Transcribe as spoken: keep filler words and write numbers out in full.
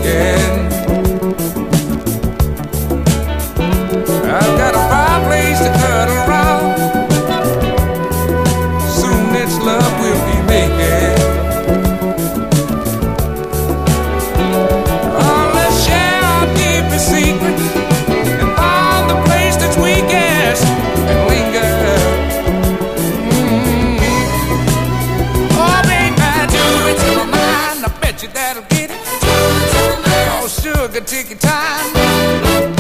making. I've got a fireplace to cuddle around. Soon it's love we'll be making. Oh, let's share our deepest secrets and find the place that's weakest and linger. Mm-hmm. Oh, baby, do it to my mind. I bet you that'll get it. Oh, sugar, take your time.